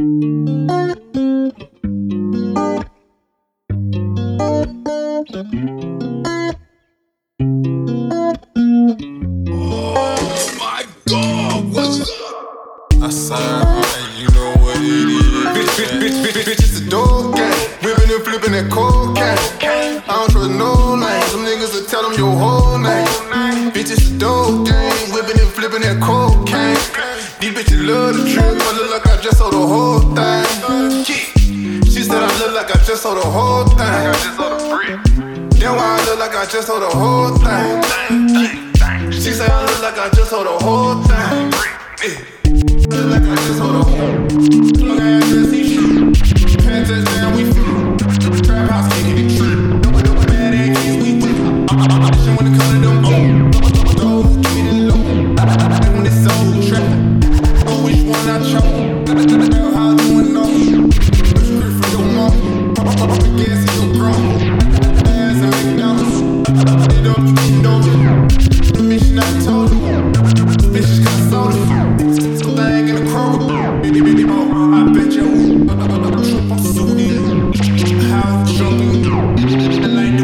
My God, what's up? I said, hey, you know what it is. Bitch, it's a dope game. Whipping and flipping that cocaine. I don't trust no names. Some niggas will tell them your whole name. Bitch, it's a dope game. Whipping and flipping that cocaine. These bitches love the trip. I look like I just sold the whole thing. She said I look like I just sold the whole thing. Then why I look like I just sold the whole thing? She said I look like I just sold the whole thing. Look like I just sold the whole. Look at that just see shit. Pants down, we free. Trap house kicking it true. Bad ass we do. I'm when it comes to them. Those give me the low. And when it's so trap. Oh, which one I chose? How I doing no? Which grip for your mom? Guess it's your bro. Ass and McDonald's. It up, you know. The mission I told you. Bitches got soda. So thing in the Kroger. Bitty mo, I bet you. Trip, I'm suited. House jumping. And like